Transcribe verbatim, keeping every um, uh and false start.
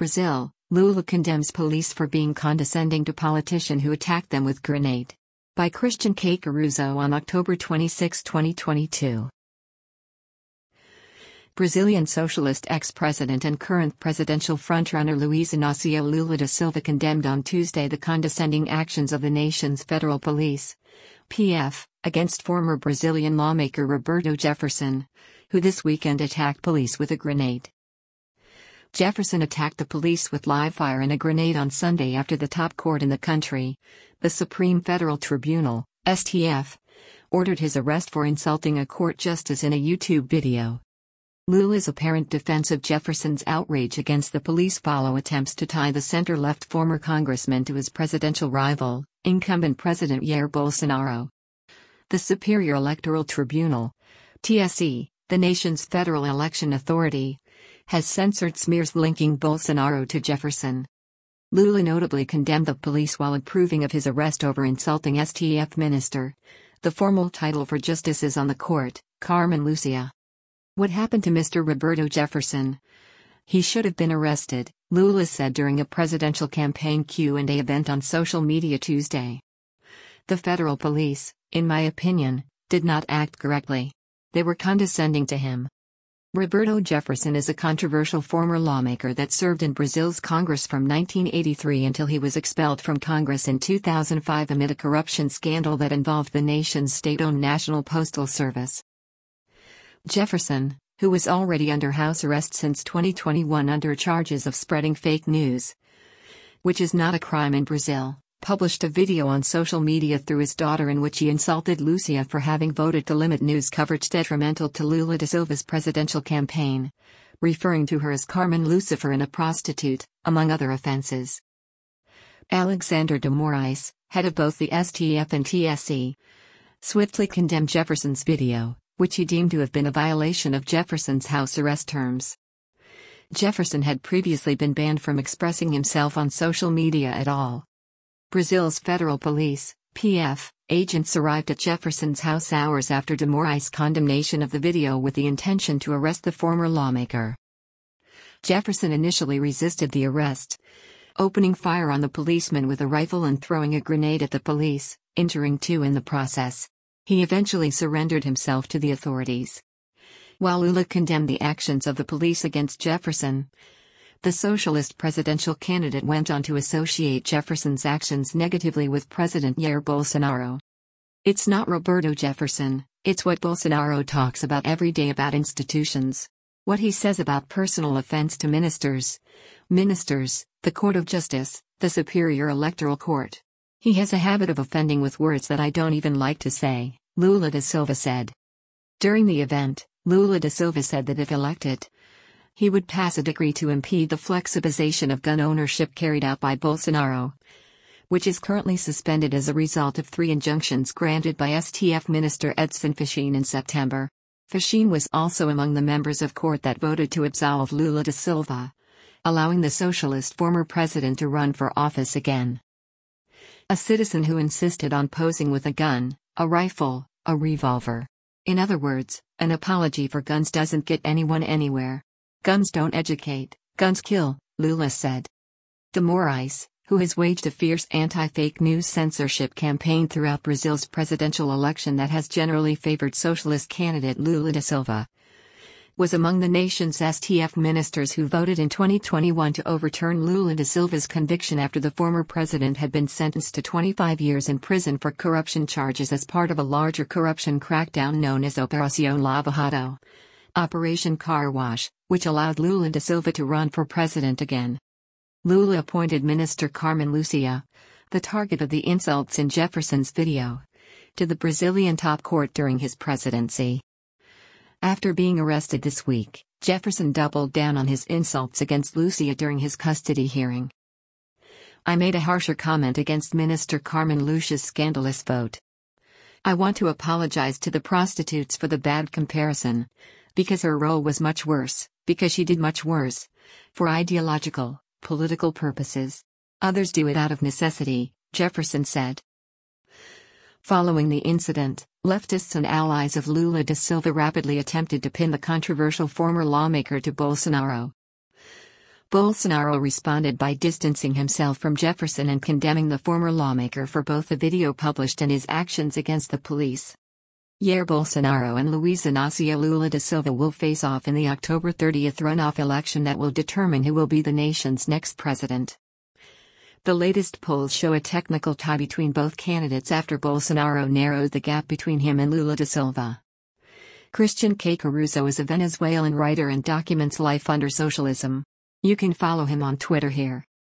Brazil, Lula condemns police for being condescending to politician who attacked them with grenade. By Christian K. Caruso on October twenty-sixth, twenty twenty-two. Brazilian socialist ex-president and current presidential frontrunner Luiz Inácio Lula da Silva condemned on Tuesday the condescending actions of the nation's federal police, P F, against former Brazilian lawmaker Roberto Jefferson, who this weekend attacked police with a grenade. Jefferson attacked the police with live fire and a grenade on Sunday after the top court in the country, the Supreme Federal Tribunal, S T F, ordered his arrest for insulting a court justice in a YouTube video. Lula's apparent defense of Jefferson's outrage against the police follow attempts to tie the center-left former congressman to his presidential rival, incumbent President Jair Bolsonaro. The Superior Electoral Tribunal, T S E, the nation's federal election authority, has censored smears linking Bolsonaro to Jefferson. Lula notably condemned the police while approving of his arrest over insulting S T F minister. The formal title for justices on the court, Carmen Lúcia. What happened to Mister Roberto Jefferson? He should have been arrested, Lula said during a presidential campaign Q and A event on social media Tuesday. The federal police, in my opinion, did not act correctly. They were condescending to him. Roberto Jefferson is a controversial former lawmaker that served in Brazil's Congress from nineteen eighty-three until he was expelled from Congress in two thousand five amid a corruption scandal that involved the nation's state-owned National Postal Service. Jefferson, who was already under house arrest since twenty twenty-one under charges of spreading fake news, which is not a crime in Brazil, published a video on social media through his daughter in which he insulted Lúcia for having voted to limit news coverage detrimental to Lula da Silva's presidential campaign, referring to her as Carmen Lucifer and a prostitute, among other offenses. Alexander de Moraes, head of both the S T F and T S E, swiftly condemned Jefferson's video, which he deemed to have been a violation of Jefferson's house arrest terms. Jefferson had previously been banned from expressing himself on social media at all. Brazil's federal police, P F, agents arrived at Jefferson's house hours after de Moraes' condemnation of the video with the intention to arrest the former lawmaker. Jefferson initially resisted the arrest, opening fire on the policeman with a rifle and throwing a grenade at the police, injuring two in the process. He eventually surrendered himself to the authorities. While Lula condemned the actions of the police against Jefferson, the socialist presidential candidate went on to associate Jefferson's actions negatively with President Jair Bolsonaro. It's not Roberto Jefferson, it's what Bolsonaro talks about every day about institutions. What he says about personal offense to ministers. Ministers, the Court of Justice, the Superior Electoral Court. He has a habit of offending with words that I don't even like to say, Lula da Silva said. During the event, Lula da Silva said that if elected, he would pass a decree to impede the flexibilization of gun ownership carried out by Bolsonaro, which is currently suspended as a result of three injunctions granted by S T F Minister Edson Fachin in September. Fachin was also among the members of court that voted to absolve Lula da Silva, allowing the socialist former president to run for office again. A citizen who insisted on posing with a gun, a rifle, a revolver. In other words, an apology for guns doesn't get anyone anywhere. Guns don't educate, guns kill, Lula said. De Moraes, who has waged a fierce anti-fake news censorship campaign throughout Brazil's presidential election that has generally favored socialist candidate Lula da Silva, was among the nation's S T F ministers who voted in twenty twenty-one to overturn Lula da Silva's conviction after the former president had been sentenced to twenty-five years in prison for corruption charges as part of a larger corruption crackdown known as Operación Lava Jato, Operation Car Wash, which allowed Lula da Silva to run for president again. Lula appointed Minister Carmen Lúcia, the target of the insults in Jefferson's video, to the Brazilian top court during his presidency. After being arrested this week, Jefferson doubled down on his insults against Lúcia during his custody hearing. I made a harsher comment against Minister Carmen Lúcia's scandalous vote. I want to apologize to the prostitutes for the bad comparison, because her role was much worse, because she did much worse, for ideological, political purposes. Others do it out of necessity, Jefferson said. Following the incident, leftists and allies of Lula da Silva rapidly attempted to pin the controversial former lawmaker to Bolsonaro. Bolsonaro responded by distancing himself from Jefferson and condemning the former lawmaker for both the video published and his actions against the police. Jair Bolsonaro and Luiz Inácio Lula da Silva will face off in the October thirtieth runoff election that will determine who will be the nation's next president. The latest polls show a technical tie between both candidates after Bolsonaro narrowed the gap between him and Lula da Silva. Christian K. Caruso is a Venezuelan writer and documents life under socialism. You can follow him on Twitter here.